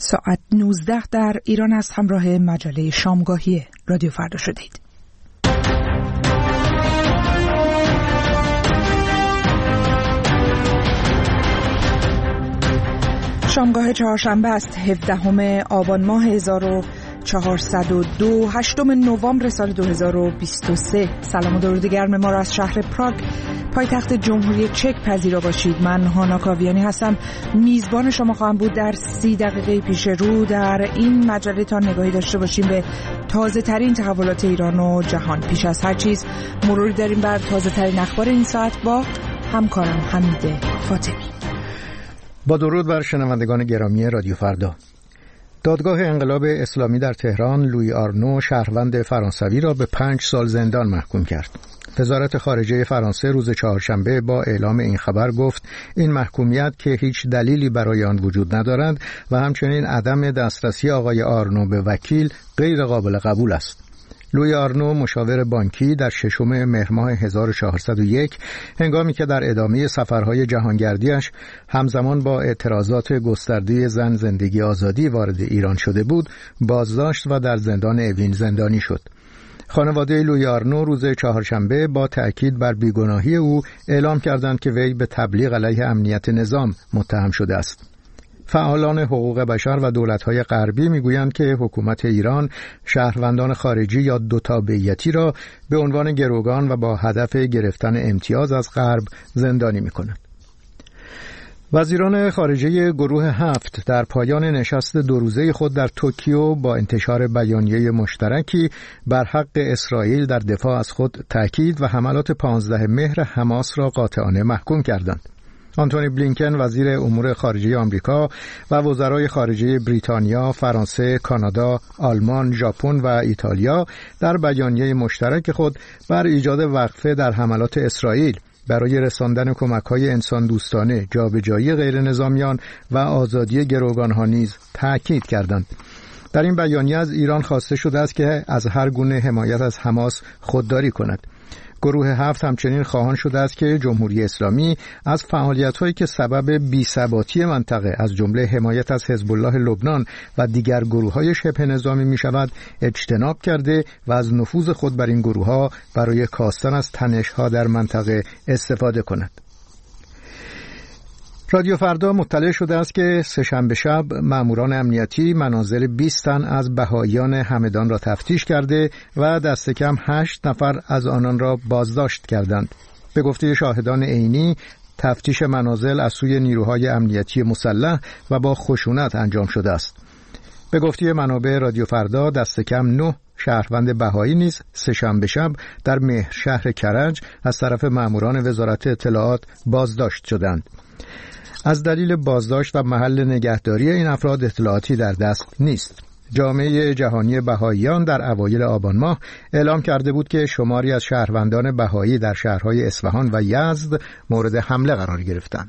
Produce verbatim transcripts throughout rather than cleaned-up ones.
ساعت نوزده در ایران است. همراه مجله شامگاهی رادیو فردا شدید. شامگاه چهارشنبه است، هفدهم آبان ماه هزار و چهارصد و دو، هشتم نوامبر سال دو هزار و بیست و سه. سلام و درود گرم ما را از شهر پراگ، پایتخت جمهوری چک پذیرا باشید. من هانا کاویانی هستم، میزبان شما خواهم بود. در سی دقیقه پیش رو در این مجله تا نگاهی داشته باشیم به تازه ترین تحولات ایران و جهان. پیش از هر چیز مروری داریم بر تازه ترین اخبار این ساعت با همکارم حمید فاطمی. با درود بر شنوندگان گرامی رادیو فردا. دادگاه انقلاب اسلامی در تهران لویی آرنو شهروند فرانسوی را به پنج سال زندان محکوم کرد. وزارت خارجه فرانسه روز چهارشنبه با اعلام این خبر گفت این محکومیت که هیچ دلیلی برای آن وجود ندارد و همچنین عدم دسترسی آقای آرنو به وکیل غیر قابل قبول است. لویی آرنو مشاور بانکی در ششم مهر ماه هزار و چهارصد و یک هنگامی که در ادامه سفرهای جهانگردیش همزمان با اعتراضات گسترده زن زندگی آزادی وارد ایران شده بود، بازداشت و در زندان اوین زندانی شد. خانواده لویی آرنو روز چهارشنبه با تأکید بر بیگناهی او اعلام کردند که وی به تبلیغ علیه امنیت نظام متهم شده است. فعالان حقوق بشر و دولت‌های غربی می‌گویند که حکومت ایران شهروندان خارجی یا دو تابعیتی را به عنوان گروگان و با هدف گرفتن امتیاز از غرب زندانی می‌کند. وزیران خارجه گروه هفت در پایان نشست دو روزه خود در توکیو با انتشار بیانیه مشترکی بر حق اسرائیل در دفاع از خود تأکید و حملات پانزده مهر حماس را قاطعانه محکوم کردند. آنتونی بلینکن وزیر امور خارجه آمریکا و وزرای خارجه بریتانیا، فرانسه، کانادا، آلمان، ژاپن و ایتالیا در بیانیه مشترک خود بر ایجاد وقفه در حملات اسرائیل برای رساندن کمک‌های انسان دوستانه، جابجایی غیر نظامیان و آزادی گروگان‌ها نیز تأکید کردند. در این بیانیه از ایران خواسته شده است که از هر گونه حمایت از حماس خودداری کند. گروه هفت همچنین خواهان شده است که جمهوری اسلامی از فعالیت‌هایی که سبب بی‌ثباتی منطقه از جمله حمایت از حزب الله لبنان و دیگر گروه‌های شبه نظامی می‌شود اجتناب کرده و از نفوذ خود بر این گروه‌ها برای کاستن از تنش‌ها در منطقه استفاده کند. رادیو فردا مطلع شده است که سه‌شنبه شب ماموران امنیتی منازل بیست تن از بهائیان همدان را تفتیش کرده و دست کم هشت نفر از آنان را بازداشت کردند. به گفته شاهدان عینی تفتیش منازل از سوی نیروهای امنیتی مسلح و با خشونت انجام شده است. به گفته منابع رادیو فردا دست کم نه شهروند بهایی نیز سه‌شنبه شب در مهرشهر کرج از طرف ماموران وزارت اطلاعات بازداشت شدند. از دلیل بازداشت و محل نگهداری این افراد اطلاعاتی در دست نیست. جامعه جهانی بهائیان در اوایل آبان ماه اعلام کرده بود که شماری از شهروندان بهایی در شهرهای اصفهان و یزد مورد حمله قرار گرفتند.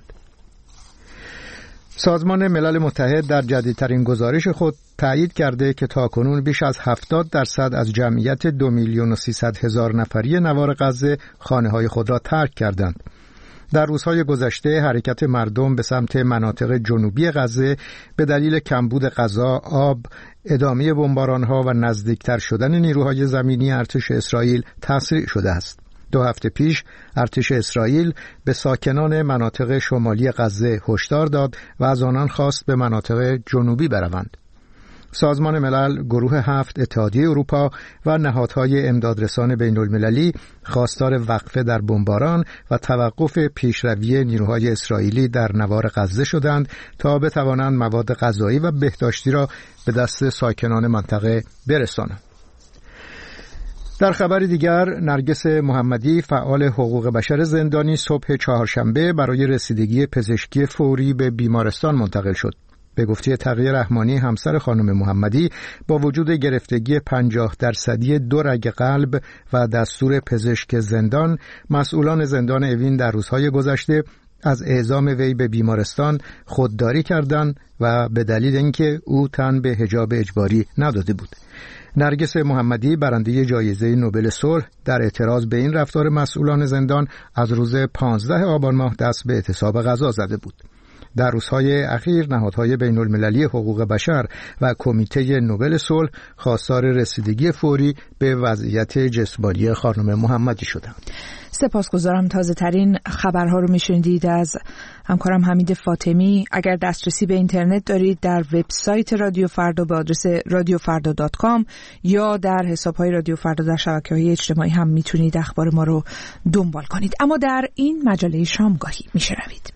سازمان ملل متحد در جدیدترین گزارش خود تایید کرده که تاکنون بیش از هفتاد درصد از جمعیت دو میلیون و سیصد هزار نفری نوار غزه خانه‌های خود را ترک کردند. در روزهای گذشته حرکت مردم به سمت مناطق جنوبی غزه به دلیل کمبود غذا، آب، ادامه بمباران‌ها و نزدیکتر شدن نیروهای زمینی ارتش اسرائیل تسریع شده است. دو هفته پیش ارتش اسرائیل به ساکنان مناطق شمالی غزه هشدار داد و از آنان خواست به مناطق جنوبی بروند. سازمان ملل، گروه هفت، اتحادیه اروپا و نهادهای امدادرسان بین المللی خواستار وقفه در بمباران و توقف پیشروی نیروهای اسرائیلی در نوار غزه شدند تا بتوانند مواد غذایی و بهداشتی را به دست ساکنان منطقه برسانند. در خبر دیگر، نرگس محمدی فعال حقوق بشر زندانی صبح چهارشنبه برای رسیدگی پزشکی فوری به بیمارستان منتقل شد. به گفته تقی رحمانی همسر خانم محمدی با وجود گرفتگی پنجاه درصدی دو رگ قلب و دستور پزشک زندان، مسئولان زندان اوین در روزهای گذشته از اعزام وی به بیمارستان خودداری کردند و به دلیل اینکه او تن به حجاب اجباری نداده بود. نرگس محمدی برنده جایزه نوبل صلح در اعتراض به این رفتار مسئولان زندان از روز پانزده آبان ماه دست به اعتصاب غذا زده بود. در روزهای اخیر نهادهای بین المللی حقوق بشر و کمیته نوبل صلح خواستار رسیدگی فوری به وضعیت جسمانی خانم محمدی شدند. سپاسگزارم. تازه ترین خبرها رو میشنیدید از همکارم حمید فاطمی. اگر دسترسی به اینترنت دارید در وبسایت رادیو فردا به آدرس رادیو فردا دات کام یا در حساب‌های رادیو فردا در شبکه‌های اجتماعی هم میتونید اخبار ما رو دنبال کنید. اما در این مجله شامگاهی میشنوید.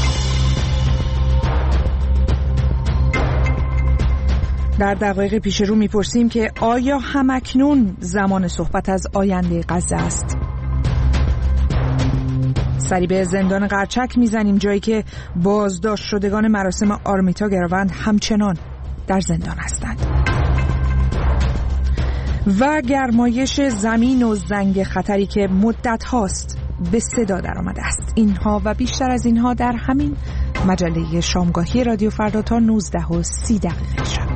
در دقایق پیش رو میپرسیم که آیا همکنون زمان صحبت از آینده غزه است؟ سری به زندان قرچک میزنیم، جایی که بازداشت شدگان مراسم آرمیتا گراوند همچنان در زندان هستند. و گرمایش زمین و زنگ خطری که مدت هاست به صدا در آمده است. اینها و بیشتر از اینها در همین مجله شامگاهی رادیو فردا تا نوزده و سی دقیقه شب.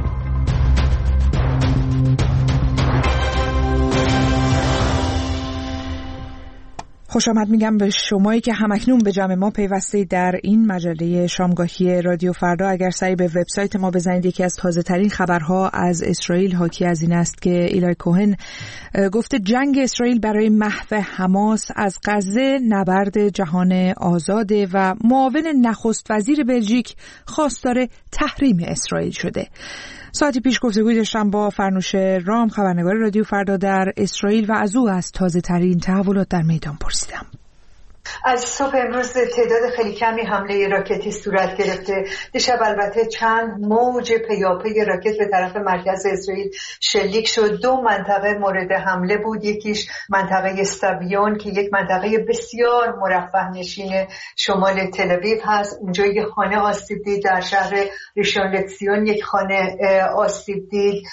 خوش آمد میگم به شمایی که همکنون به جمع ما پیوسته در این مجله شامگاهی رادیو فردا. اگر سری به وبسایت ما بزنید، یکی از تازه ترین خبرها از اسرائیل حاکی از این است که ایلای کوهن گفته جنگ اسرائیل برای محو حماس از غزه نبرد جهان آزاده و معاون نخست وزیر بلژیک خواستار تحریم اسرائیل شده. ساعتی پیش گفتگوی داشتم با فرنوش رام، خبرنگار رادیو فردا در اسرائیل، و از او از تازه ترین تحولات در میدان پرسیدم. از صبح امروز تعداد خیلی کمی حمله راکتی صورت گرفته. دیشب البته چند موج پیاپی راکت به طرف مرکز اسرائیل شلیک شد. دو منطقه مورد حمله بود. یکیش منطقه استابیون که یک منطقه بسیار مرفه نشین شمال تل اویو هست. اونجا یک خانه آسیب دید. در شهر ریشون لتزیون یک خانه آسیب دید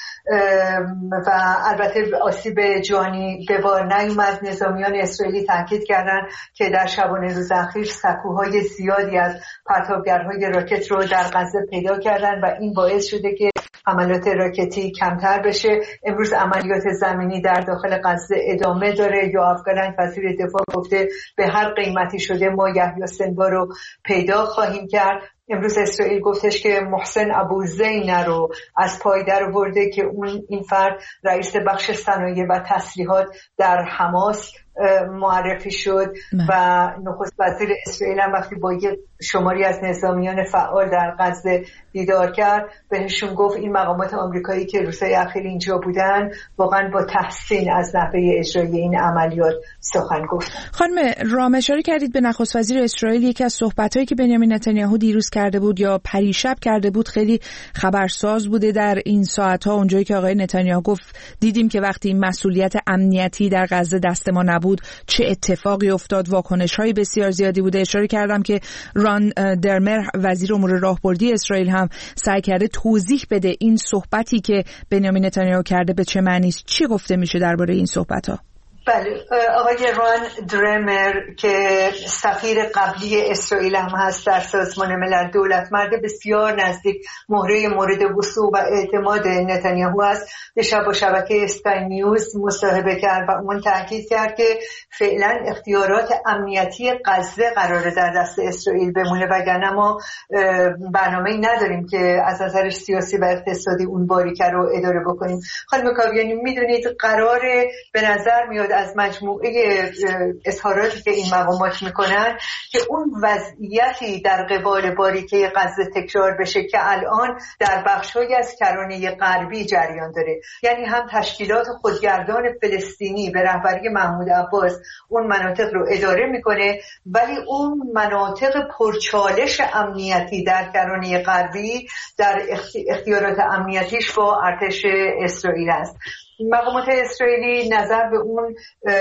و البته آسیب جانی به بار نیومد. نظامیان اسرائیلی تاکید کردند که در شبانه روز اخیر سکوهای زیادی از پرتابگرهای راکت رو در غزه پیدا کردن و این باعث شده که حملات راکتی کمتر بشه. امروز عملیات زمینی در داخل غزه ادامه داره. یوآف گالنت وزیر دفاع گفته به هر قیمتی شده ما یحیی سنوار رو پیدا خواهیم کرد. امروز اسرائیل گفتش که محسن ابوزینه رو از پای در برده که اون این فرد رئیس بخش صنایع و تسلیحات در حماس معرفی شد و نخست وزیر اسرائیل هم وقتی با یک شماری از نظامیان فعال در غزه دیدار کرد بهشون گفت این مقامات آمریکایی که روزهای اخیر اینجا بودن واقعا با تحسین از نحوه اجرای این عملیات سخن گفت. خانم رام، اشاره کردید به نخست وزیر اسرائیل. یکی از صحبتایی که بنیامین نتانیاهو دیروز کرده بود یا پریشب کرده بود خیلی خبرساز بوده در این ساعت‌ها، اونجایی که آقای نتانیاهو گفت دیدیم که وقتی مسئولیت امنیتی در غزه دست ما نبود چه اتفاقی افتاد. واکنش‌های بسیار زیادی بوده. اشاره کردم که ران درمر وزیر امور راهبردی اسرائیل هم سعی کرده توضیح بده این صحبتی که بنیامین نتانیاهو کرده به چه معنی است. چی گفته میشه درباره این صحبت‌ها؟ بله، آقای ران درمر که سفیر قبلی اسرائیل هم هست در سازمان ملل، دولت مرد بسیار نزدیک مهره مورد وثوق و اعتماد نتانیاهو است، دیشب با شبکه اسکای نیوز مصاحبه کرد و اون تاکید کرد که فعلا اختیارات امنیتی غزه قراره در دست اسرائیل بمونه، وگرنه ما برنامه‌ای نداریم که از نظر سیاسی و اقتصادی اون باریکه رو اداره بکنیم. خانم کاویانی، میدونید قراره به نظر میاد از مجموعه اظهاراتی که این مقامات میکنن که اون وضعیتی در قبال باریکه غزه تکرار بشه که الان در بخش‌هایی از کرانه غربی جریان داره. یعنی هم تشکیلات خودگردان فلسطینی به رهبری محمود عباس اون مناطق رو اداره میکنه، ولی اون مناطق پرچالش امنیتی در کرانه غربی در اختیارات امنیتیش با ارتش اسرائیل است. مقامات اسرائیلی نظر به اون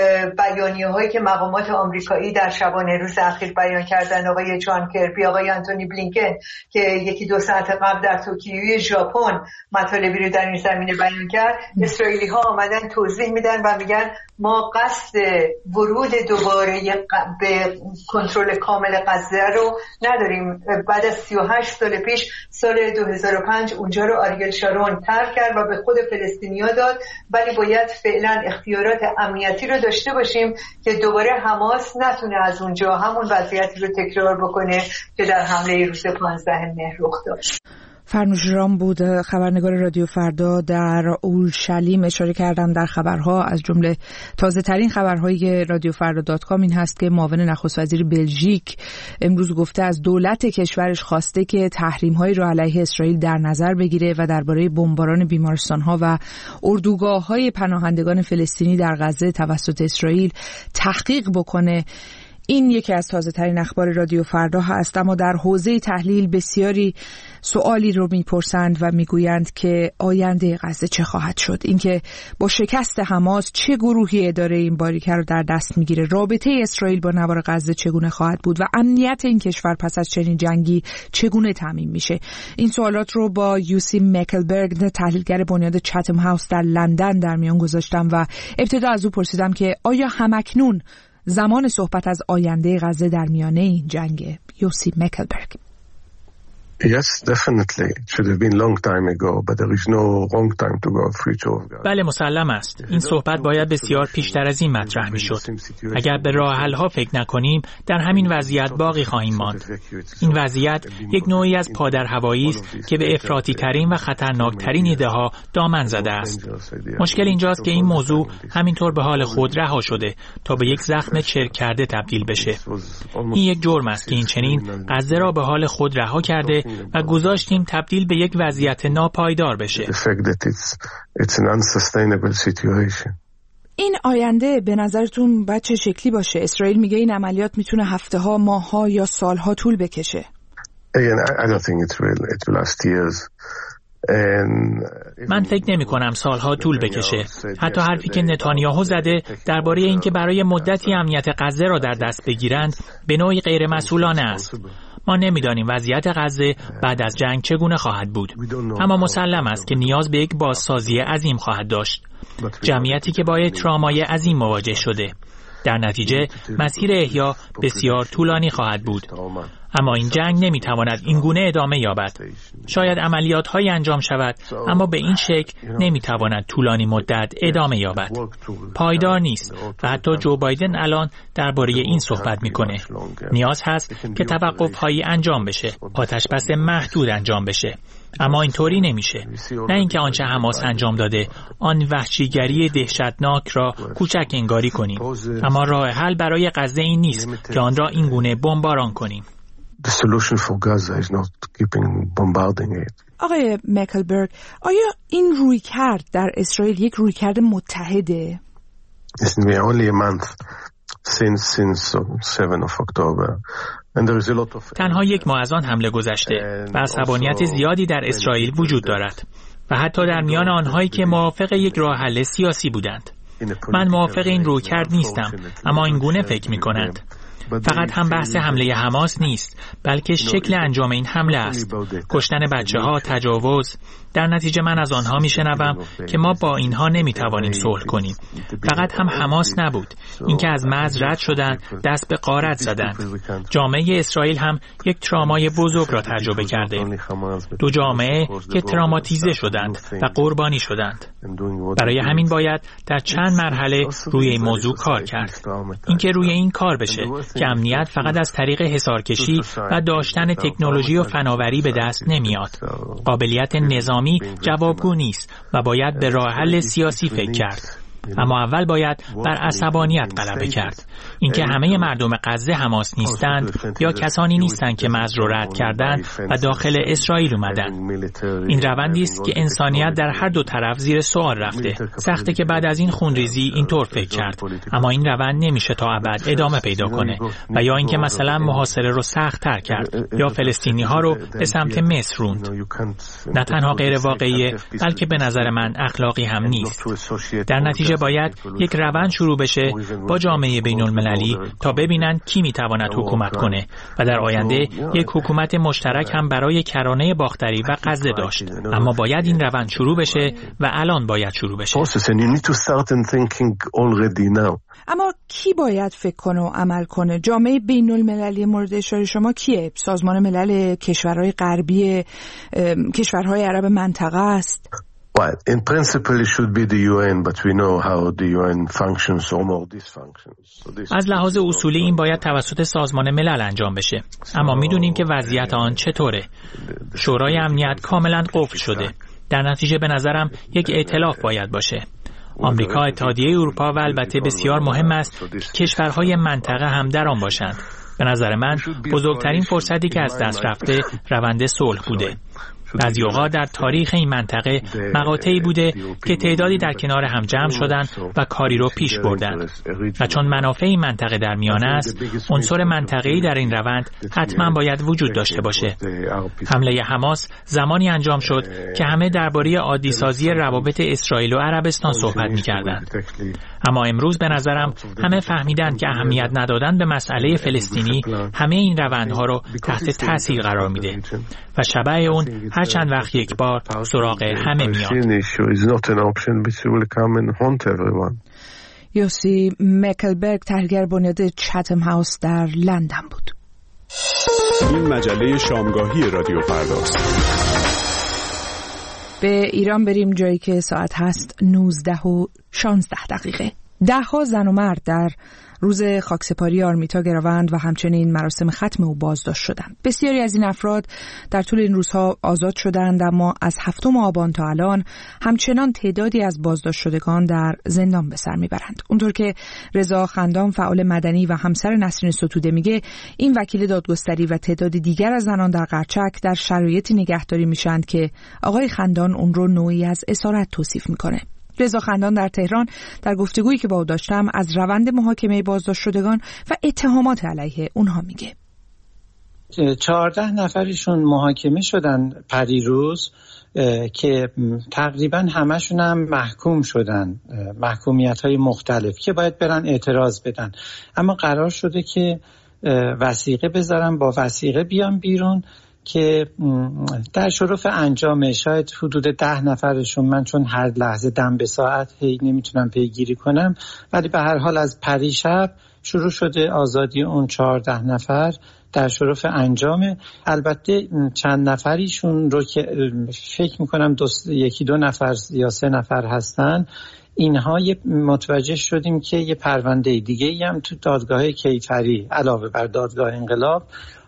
بیانیه هایی که مقامات آمریکایی در شبانه روز اخیر بیان کردن، آقای جان کربی، آقای آنتونی بلینکن که یکی دو ساعت قبل در توکیو ژاپن مطالبی رو در این زمینه بیان کرد، اسرائیلی ها آمدن توضیح میدن و میگن ما قصد ورود دوباره به کنترل کامل غزه رو نداریم. بعد از سی و هشت سال پیش، سال دو هزار و پنج، اونجا رو آریل شارون ترک کرد و به خود فلسطینیا داد ولی باید فعلا اختیارات امنیتی رو داشته باشیم که دوباره حماس نتونه از اونجا همون وضعیتی رو تکرار بکنه که در حمله روز پانزدهم مهر رخ داد. فرنوش رام بود، خبرنگار رادیو فردا در اورشلیم. اشاره کردم در خبرها، از جمله تازه ترین خبرهای رادیو فردا دات کام این هست که معاون نخست وزیر بلژیک امروز گفته از دولت کشورش خواسته که تحریم‌هایی را علیه اسرائیل در نظر بگیره و درباره بمباران بیمارستان‌ها و اردوگاه‌های پناهندگان فلسطینی در غزه توسط اسرائیل تحقیق بکنه. این یکی از تازه ترین اخبار رادیو فردا هست. اما در حوزه تحلیل بسیاری سوالی رو میپرسند و میگویند که آینده غزه چه خواهد شد، اینکه با شکست حماس چه گروهی اداره این باریکه رو در دست میگیره، رابطه اسرائیل با نوار غزه چگونه خواهد بود و امنیت این کشور پس از چنین جنگی چگونه تامین میشه. این سوالات رو با یوسی مکلبرگ، تحلیلگر بنیاد چتم هاوس در لندن، در میان گذاشتم و ابتدا از او پرسیدم که آیا همکنون زمان صحبت از آینده غزه در میانه این جنگ؟ یوسی مکلبرگ: Yes, definitely. It should have been long time ago, but there is no wrong time to go future of God. بله مسلم است. این صحبت باید بسیار پیشتر از این مطرح می‌شد. اگر به راه حل‌ها فکر نکنیم، در همین وضعیت باقی خواهیم ماند. این وضعیت یک نوعی از پادرهوایی است که به افراطی‌ترین و خطرناک‌ترین ایده‌ها دامن زده است. مشکل اینجاست که این موضوع همینطور به حال خود رها شده تا به یک زخم چرک کرده تبدیل بشه. این یک جرم است که این چنین غزه را به حال خود رها کرده و گذاشتیم تبدیل به یک وضعیت ناپایدار بشه. این آینده به نظرتون باید چه شکلی باشه؟ اسرائیل میگه این عملیات میتونه هفته ها، ماه ها یا سال ها طول بکشه. من فکر نمی کنم سالها طول بکشه. حتی حرفی که نتانیاهو زده درباره اینکه برای مدتی امنیت غزه را در دست بگیرند به نوعی غیر مسئولانه است. ما نمیدانیم وضعیت غزه بعد از جنگ چگونه خواهد بود، اما مسلم است که نیاز به یک بازسازی عظیم خواهد داشت. جمعیتی که با یک ترامای عظیم مواجه شده. در نتیجه مسیر احیا بسیار طولانی خواهد بود. اما این جنگ نمیتواند این گونه ادامه یابد. شاید عملیات های انجام شود، اما به این شکل نمیتواند طولانی مدت ادامه یابد. پایدار نیست و حتی جو بایدن الان درباره این صحبت میکنه. نیاز هست که توقف هایی انجام بشه، آتش بس محدود انجام بشه. اما اینطوری نمیشه. نه اینکه آنچه حماس انجام داده آن وحشیگری دهشتناک را کوچک انگاری کنیم، اما راه حل برای غزه این نیست که آن را این گونه بمباران کنیم. The solution for Gaza is not keeping bombarding it. آقای مکلبرگ، آیا این رویکرد در اسرائیل یک رویکرد متحده؟ It's been only a month since since seventh of October. تنها یک ماه از آن حمله گذشته و عصبانیت زیادی در اسرائیل وجود دارد و حتی در میان آنهایی که موافق یک راه حل سیاسی بودند. من موافق این رویکرد نیستم، اما این گونه فکر می کنند. فقط هم بحث حمله حماس نیست، بلکه شکل انجام این حمله است. کشتن بچه ها، تجاوز. در نتیجه من از آنها می شنوم که ما با اینها نمی توانیم صلح کنیم. فقط هم حماس نبود، اینکه از مرز رد شدند، دست به غارت زدند. جامعه اسرائیل هم یک ترامای بزرگ را تجربه کرده. دو جامعه که تراماتیزه شدند و قربانی شدند. برای همین باید در چند مرحله روی این موضوع کار کرد. اینکه روی این کار بشه که امنیت فقط از طریق حصارکشی و داشتن تکنولوژی و فناوری به دست نمیاد. قابلیت نظامی جوابگو نیست و باید به راه حل سیاسی فکر کرد. اما اول باید بر عصبانیت غلبه کرد. اینکه همه مردم غزه حماس نیستند یا کسانی نیستند که مرز رو رد کردند و داخل اسرائیل اومدن. این روندی است که انسانیت در هر دو طرف زیر سوال رفته. سخته که بعد از این خونریزی اینطور فکر کرد، اما این روند نمیشه تا ابد ادامه پیدا کنه و یا اینکه مثلا محاصره رو سخت تر کرد یا فلسطینی ها رو به سمت مصر روند. نه تنها غیر واقعیه، بلکه به نظر من اخلاقی هم نیست. در نتیجه باید یک روند شروع بشه با جامعه بین المللی تا ببینن کی میتواند حکومت کنه و در آینده یک حکومت مشترک هم برای کرانه باختری و غزه داشت. اما باید این روند شروع بشه و الان باید شروع بشه. اما کی باید فکر کنه و عمل کنه؟ جامعه بین المللی مورد اشاره شما کیه؟ سازمان ملل، کشورهای غربی، کشورهای عرب منطقه است؟ Well, in principle it should be the U N, but we know how the U N functions or more dysfunctions. So this از لحاظ اصولی این باید توسط سازمان ملل انجام بشه. اما میدونیم که وضعیت آن چطوره. شورای امنیت کاملا قفل شده. در نتیجه به نظرم یک ائتلاف باید باشه. آمریکا، اتحادیه اروپا و البته بسیار مهم است که کشورهای منطقه هم در آن باشند. به نظر من بزرگترین فرصتی که از دست رفته روند صلح بوده. بعضی اوقات در تاریخ این منطقه مقاطعی بوده که تعدادی در کنار هم جمع شدند و کاری رو پیش بردند و چون منافع این منطقه در میان است، عنصر منطقه‌ای در این روند حتما باید وجود داشته باشه. حمله حماس زمانی انجام شد که همه درباره عادی‌سازی روابط اسرائیل و عربستان صحبت می‌کردند. اما امروز به نظرم همه فهمیدند که اهمیت ندادن به مسئله فلسطینی همه این روندها رو تحت تاثیر قرار میده و شبح اون هر چند وقت یک بار سراغ همه میاد. یوسی مکلبرگ تحلیلگر بنیاد چتم هاوس در لندن بود. این مجله شامگاهی رادیو فرداست. به ایران بریم، جایی که ساعت هست نوزده و شانزده دقیقه. ده ها زن و مرد در روز خاکسپاری آرمیتا گراوند و همچنین مراسم ختم او بازداشت شدند. بسیاری از این افراد در طول این روزها آزاد شدند، اما از هفتم آبان تا الان همچنان تعدادی از بازداشت شدگان در زندان به سر میبرند. اونطور که رضا خندان فعال مدنی و همسر نسرین ستوده میگه، این وکیل دادگستری و تعداد دیگر از زنان در قرچک در شرایطی نگهداری میشند که آقای خندان اون رو نوعی از اسارت توصیف میکنه. رضا خندان در تهران در گفتگویی که با او داشتم از روند محاکمه بازداشت شدگان و اتهامات علیه اونها میگه. چهارده نفرشون محاکمه شدن پریروز که تقریبا همشون هم محکوم شدن، محکومیت های مختلف که باید برن اعتراض بدن، اما قرار شده که وثیقه بذارن، با وثیقه بیان بیرون که در شرف انجام شاید حدود ده نفرشون، من چون هر لحظه دم به ساعت هی نمیتونم پیگیری کنم، ولی به هر حال از پریشب شروع شده آزادی اون چهارده نفر در شرف انجام. البته چند نفریشون رو که فکر میکنم دو یکی دو نفر یا سه نفر هستن، اینها متوجه شدیم که یه پرونده دیگه ای هم تو دادگاه کیفری علاوه بر دادگاه انقلاب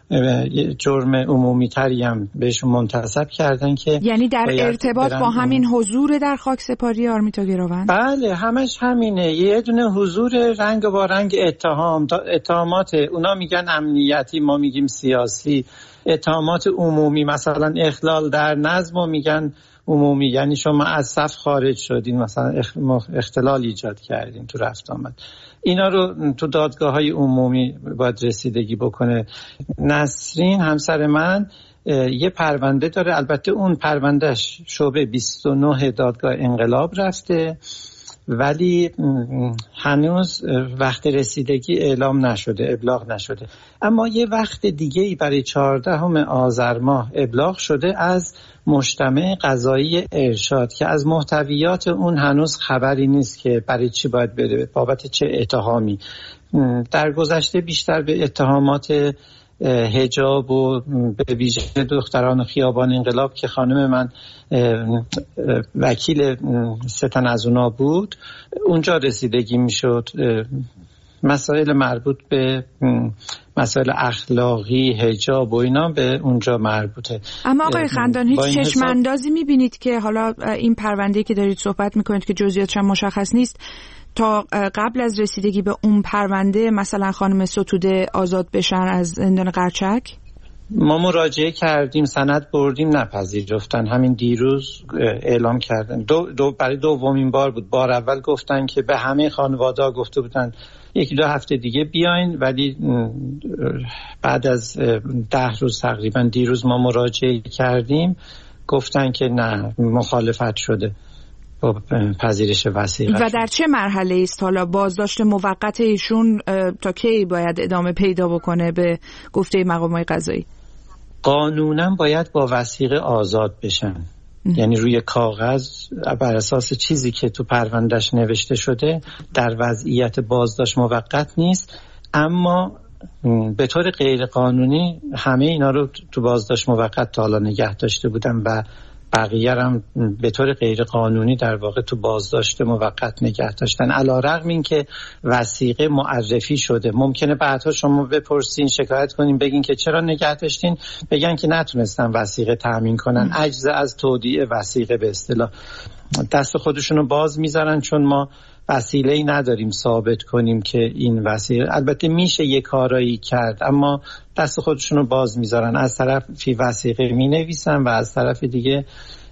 جرم عمومی تری هم بهشون منتسب کردن که یعنی در ارتباط با همین حضور در خاکسپاری آرمیتا گراوند. بله همش همینه، یه دونه حضور رنگ با رنگ اتهام اتهامات، اونا میگن امنیتی، ما میگیم سیاسی، اتهامات عمومی مثلا اخلال در نظم و میگن عمومی، یعنی شما از صف خارج شدین، مثلا اختلال ایجاد کردین تو رفت آمد. اینا رو تو دادگاه های عمومی باید رسیدگی بکنه. نسرین همسر من یه پرونده داره، البته اون پروندهش شعبه بیست و نه دادگاه انقلاب رفته، ولی هنوز وقت رسیدگی اعلام نشده، ابلاغ نشده. اما یه وقت دیگه برای چهاردهم آذر ماه ابلاغ شده از مجتمع قضایی ارشاد که از محتویات اون هنوز خبری نیست که برای چی باید بره، بابت چه اتهامی. در گذشته بیشتر به اتهامات حجاب و به ویژه دختران خیابان انقلاب که خانم من وکیل ستن از اونا بود، اونجا رسیدگی میشد. مسائل مربوط به مسائل اخلاقی، حجاب و اینا به اونجا مربوطه. اما آقای خندان هیچ چشم اندازی میبینید که حالا این پرونده که دارید صحبت میکنید که جزئیاتش هم مشخص نیست، تا قبل از رسیدگی به اون پرونده مثلا خانم ستوده آزاد بشن از زندان قرچک؟ ما مراجعه کردیم، سند بردیم، نپذیرفتن. همین دیروز اعلام کردن، دو, دو برای دومین بار بود. بار اول گفتن که به همه خانواده‌ها گفته بودن یکی دو هفته دیگه بیاین، ولی بعد از ده روز تقریبا دیروز ما مراجعه کردیم، گفتن که نه، مخالفت شده با پذیرش وثیقه. و در چه مرحله است حالا بازداشت موقت ایشون؟ تا کی باید ادامه پیدا بکنه به گفته مقامات قضایی؟ قانونا باید با وثیقه آزاد بشن. یعنی روی کاغذ بر اساس چیزی که تو پروندهش نوشته شده در وضعیت بازداشت موقت نیست، اما به طور غیر قانونی همه اینا رو تو بازداشت موقت تا حالا نگه داشته بودن و بقیه هم به طور غیر قانونی در واقع تو بازداشت موقت نگه داشتن. علیرغم این که وثیقه معرفی شده، ممکنه بعدها شما بپرسین شکایت کنین بگین که چرا نگه داشتین، بگن که نتونستن وثیقه تامین کنن، عجز از تودیع وثیقه به اصطلاح دست خودشونو باز میذارن، چون ما وسیله‌ای نداریم ثابت کنیم که این وسیله. البته میشه یه کارایی کرد اما دست خودشونو باز میذارن، از طرفی وثیقه مینویسن و از طرف دیگه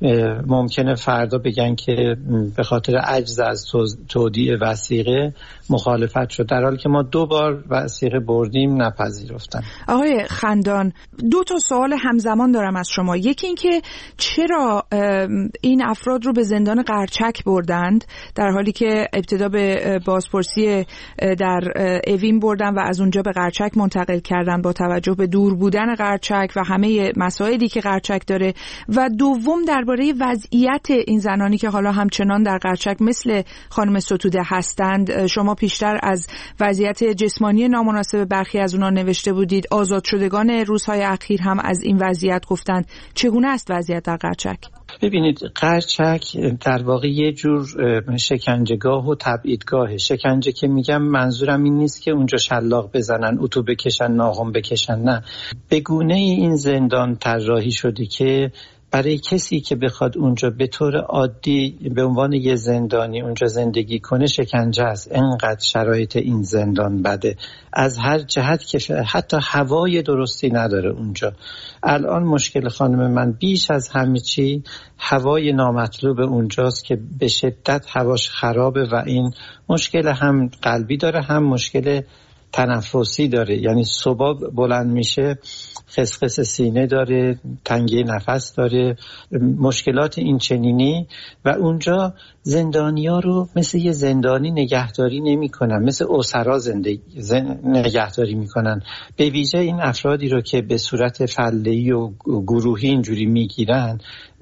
ممکنه فردا بگن که به خاطر عجز از تودیع وثیقه مخالفت شد، در حالی که ما دو بار وثیقه بردیم نپذیرفتن. آقای خندان، دو تا سوال همزمان دارم از شما. یکی این که چرا این افراد رو به زندان قرچک بردند در حالی که ابتدا به بازپرسی در اوین بردن و از اونجا به قرچک منتقل کردن با توجه به دور بودن قرچک و همه مسائلی که قرچک داره، و دوم درباره وضعیت این زنانی که حالا همچنان در قرچک مثل خانم ستوده هستند. شما پیشتر از وضعیت جسمانی نامناسب برخی از اونها نوشته بودید، آزاد شدگان روزهای اخیر هم از این وضعیت گفتند. چگونه است وضعیت در قرچک؟ ببینید، قرچک در واقع یه جور شکنجهگاه و تبعیدگاهه. شکنجه که میگم منظورم این نیست که اونجا شلاق بزنن، اتو بکشن، ناقم بکشن، نه. به گونه این زندان طراحی شده که برای کسی که بخواد اونجا به طور عادی به عنوان یه زندانی اونجا زندگی کنه شکنجه است. انقدر شرایط این زندان بده از هر جهت که حتی هوای درستی نداره اونجا. الان مشکل خانم من بیش از همه چی هوای نامطلوب اونجاست که به شدت هواش خرابه و این مشکل هم قلبی داره هم مشکل تنفسی داره. یعنی صبح بلند میشه خسخس سینه داره، تنگی نفس داره، مشکلات این چنینی. و اونجا زندانیا رو مثل یه زندانی نگهداری نمی کنن، مثل اسرا زندگی زن... نگهداری میکنن. به ویژه این افرادی رو که به صورت فله‌ای و گروهی اینجوری میگیرن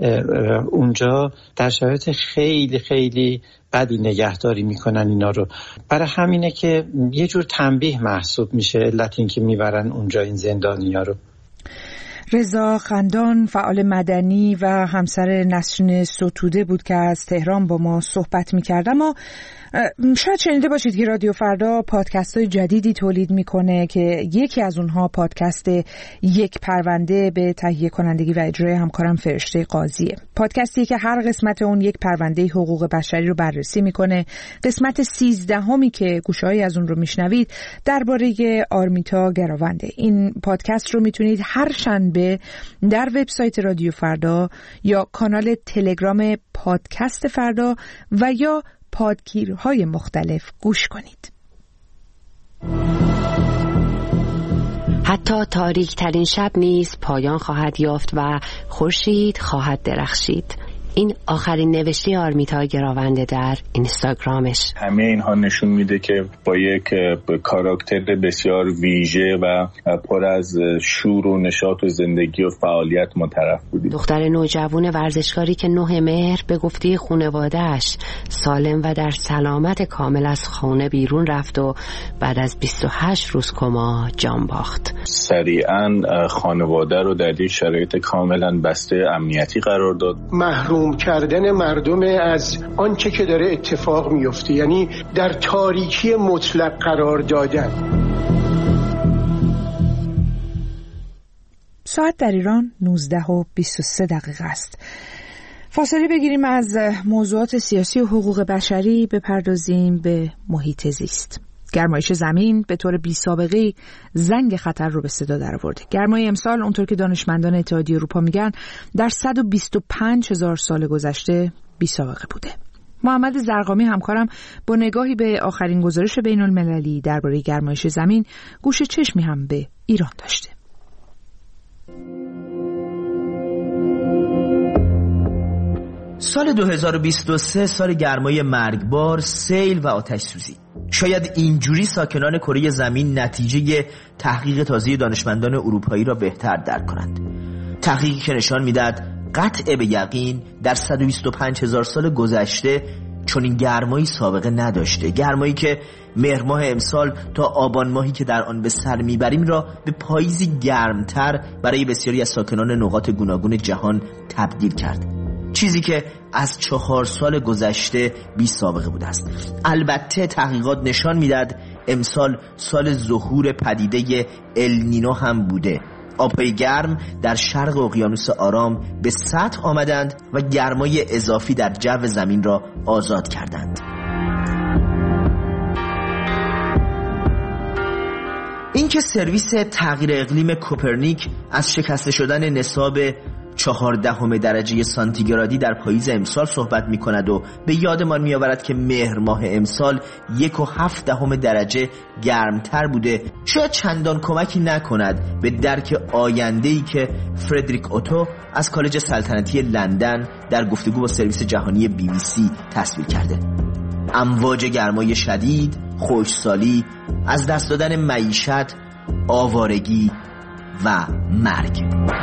اونجا در شرایط خیلی خیلی بدی نگهداری میکنن اینا رو. برای همینه که یه جور تنبیه محسوب میشه علت این که میبرن اونجا این زندانیا رو. رضا خندان، فعال مدنی و همسر نسرین ستوده بود که از تهران با ما صحبت میکرد. اما شاید شنیده باشید که رادیو فردا پادکست های جدیدی تولید میکنه که یکی از اونها پادکست یک پرونده به تهیه کنندگی و اجرای همکارم فرشته قاضیه. پادکستی که هر قسمت اون یک پرونده حقوق بشری رو بررسی میکنه. قسمت سیزدهمی که گوشه‌ای از اون رو میشنوید درباره آرمیتا گراونده. این پادکست رو میتونید هر شنبه در وبسایت رادیو فردا یا کانال تلگرام پادکست فردا و یا پادگیرهای مختلف گوش کنید. حتی تاریک ترین شب نیز پایان خواهد یافت و خورشید خواهد درخشید. این آخرین نوشته آرمیتا گراونده در اینستاگرامش. همه اینها نشون میده که با یک کاراکتر بسیار ویژه و پر از شور و نشاط و زندگی و فعالیت ما طرف بودیم. دختر نوجوان ورزشکاری که نه مهر به گفته خانواده‌اش سالم و در سلامت کامل از خانه بیرون رفت و بعد از بیست و هشت روز کما جان باخت. سریعا خانواده رو در یک شرایط کاملا بسته امنیتی قرار داد. محروم کردن مردم از آنچه که داره اتفاق میفته، یعنی در تاریکی مطلق قرار دادن. ساعت در ایران نوزده و بیست و سه دقیقه است. فاصله بگیریم از موضوعات سیاسی و حقوق بشری بپردازیم به محیط زیست. گرمایش زمین به طور بی سابقه زنگ خطر رو به صدا درآورده. گرمای امسال اونطور که دانشمندان اتحادیه اروپا میگن در صد و بیست و پنج هزار سال گذشته بی سابقه بوده. محمد زرقامی همکارم با نگاهی به آخرین گزارش بین المللی درباره گرمایش زمین گوش چشمی هم به ایران داشته. سال دو هزار و بیست و سه سال گرمای مرگبار، سیل و آتش سوزی. شاید اینجوری ساکنان کره زمین نتیجه تحقیق تازه دانشمندان اروپایی را بهتر درک کنند. تحقیقی که نشان میدهد قطع به یقین در صد و بیست و پنج هزار سال گذشته چنین گرمایی سابقه نداشته. گرمایی که مهر ماه امسال تا آبان ماهی که در آن به سر میبریم را به پاییزی گرمتر برای بسیاری از ساکنان نقاط گوناگون جهان تبدیل کرد. چیزی که از چهار سال گذشته بی سابقه بوده است. البته تحقیقات نشان میداد امسال سال ظهور پدیده النینو هم بوده. آب‌های گرم در شرق اقیانوس آرام به سطح آمدند و گرمای اضافی در جو زمین را آزاد کردند. اینکه سرویس تغییر اقلیم کوپرنیک از شکسته شدن نصاب چهاردهم درجه سانتیگرادی در پاییز امسال صحبت می کند و به یادمان می آورد که مهر ماه امسال یک و هفت دهم درجه گرمتر بوده، شاید چندان کمکی نکند به درک آینده‌ای که فردریک اوتو از کالج سلطنتی لندن در گفتگو با سرویس جهانی بی بی سی تصویر کرده. امواج گرمای شدید، خشکسالی، از دست دادن معیشت، آوارگی و مرگ.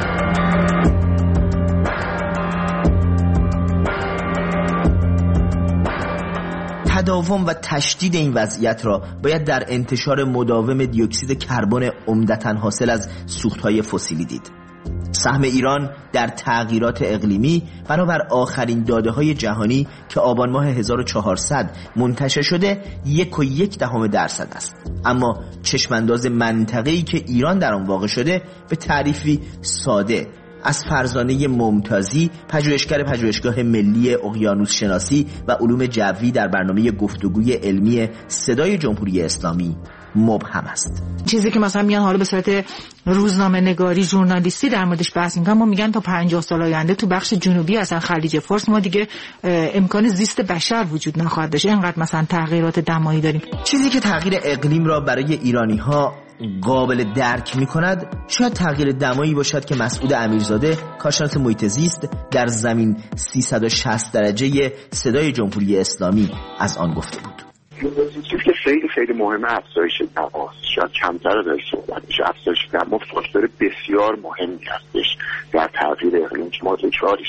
تداوم و تشدید این وضعیت را باید در انتشار مداوم دی اکسید کربن عمدتاً حاصل از سوختهای فسیلی دید. سهم ایران در تغییرات اقلیمی بنابر آخرین داده‌های جهانی که آبان ماه هزار و چهارصد منتشر شده یک و یک دهم درصد است. اما چشمانداز منطقه‌ای که ایران در آن واقع شده به تعریفی ساده از فرزانه ممتازی، پژوهشگر پژوهشگاه ملی اقیانوس شناسی و علوم جوی در برنامه گفتگوی علمی صدای جمهوری اسلامی مبهم است. چیزی که مثلا میان حالا به صورت روزنامه نگاری ژورنالیستی در موردش بحث میکنن، ما میگن تا پنجاه سال آینده تو بخش جنوبی اصلا خلیج فارس ما دیگه امکان زیست بشر وجود نخواهد داشت، اینقدر مثلا تغییرات دمایی داریم. چیزی که تغییر اقلیم را برای ایرانی ها قابل درک می کند شاید تغییر دمایی باشد که مسعود امیرزاده، کارشناس محیط زیست، در زمین سیصد و شصت درجه صدای جمهوری اسلامی از آن گفته بود. چیزی که خیلی خیلی مهمه افزایش دماست. شاید کمتر در صحبت میشه. افزایش دما فاکتور بسیار مهمی هستش در تغییر اقلیم که ما دچارش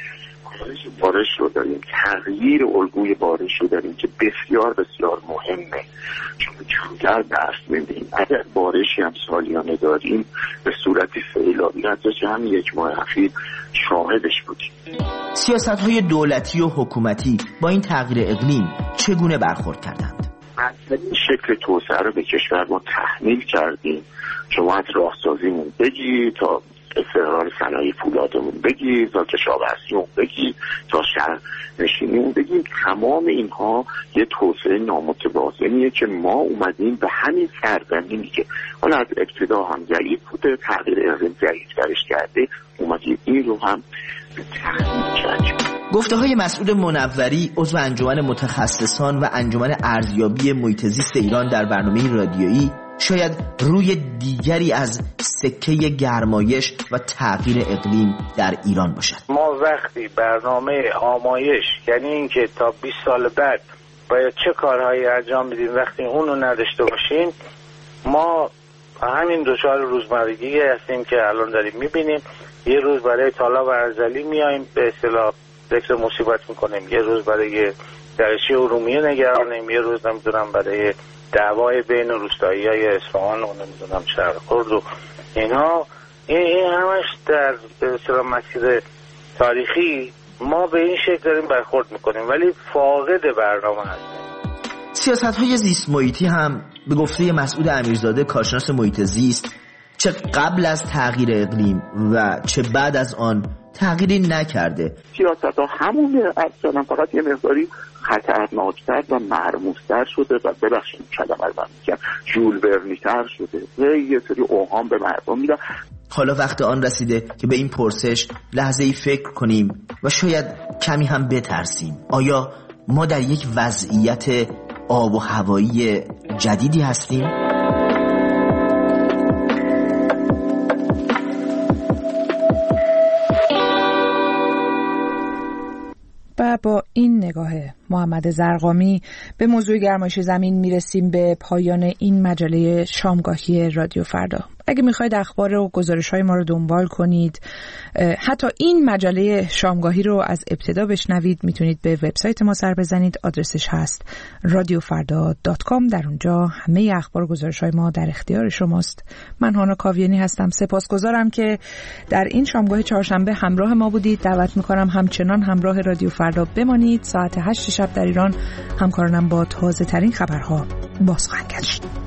بارش رو داریم، تغییر الگوی بارش رو داریم که بسیار بسیار مهمه، چون کمتر دست میدیم. اگر بارشی هم سالیانه داریم به صورتی سیلابی هستش، هم یک ماه اخیر شاهدش بودیم. سیاست‌های دولتی و حکومتی با این تغییر اقلیم چگونه برخورد کردند؟ این شکل توسعه رو به کشور ما تحمیل کردیم. شما از راهسازیمون بگی تا استقرار صنایع فولادمون بگی، تا کشاورزیمون بگی، تا شهر نشینیمون بگیم، تمام اینها یه توسعه نامتوازنیه که ما اومدیم به همین سرزمینی که حالا از ابتدا هم ضعیف بوده، تغییر اقلیم ضعیف‌ترش کرده، اومدیم این رو هم به تحمیل کردیم. گفته های مسعود منوری، عضو انجمن متخصصان و انجمن ارزیابی محیط زیست ایران در برنامه رادیویی، شاید روی دیگری از سکه گرمایش و تغییر اقلیم در ایران باشد. ما وقتی برنامه آمایش، یعنی اینکه تا بیست سال بعد باید چه کارهایی انجام بدیم، وقتی اونو نداشته باشیم، ما همین دچار روزمرگی هستیم که الان داریم میبینیم. یه روز برای طالاب ارذلی میایم به اصطلاح ذکر مصیبت میکنیم، یه روز برای درشی ارومیه نگرانیم، یه روز نمیدونم برای دعوای بین روستایی های اصفهان و نمیدونم شهر خرد و اینها. این همش در به اصطلاح مسیر تاریخی ما به این شکل داریم برخورد میکنیم، ولی فاقد برنامه هستیم. سیاست های زیست محیطی هم به گفته مسعود امیرزاده، کارشناس محیط زیست، چه قبل از تغییر اقلیم و چه بعد از آن تغییری نکرده. سیاست ها همونه، اصلا فقط یه مقداری خطرناکتر و مرموزتر شده و ببخشید کلمه رو میگم ژول ورنی‌تر شده، یه سری اوهام به مردم میدن. حالا وقت آن رسیده که به این پرسش لحظه ای فکر کنیم و شاید کمی هم بترسیم. آیا ما در یک وضعیت آب و هوایی جدیدی هستیم؟ و با این نگاه محمد زرقامی به موضوع گرمایش زمین میرسیم به پایان این مجله شامگاهی رادیو فردا. اگه میخواید اخبار و گزارش‌های ما رو دنبال کنید، حتی این مجله شامگاهی رو از ابتدا بشنوید، میتونید به وبسایت ما سر بزنید. آدرسش هست رادیو فردا دات کام. در اونجا همه اخبار و گزارش‌های ما در اختیار شماست. من هانا کاویانی هستم. سپاسگزارم که در این شامگاه چهارشنبه همراه ما بودید. دعوت میکنم همچنان همراه رادیو فردا بمانید. ساعت هشت شب در ایران همکارانم با تازه ترین خبرها باز خواهند گشت.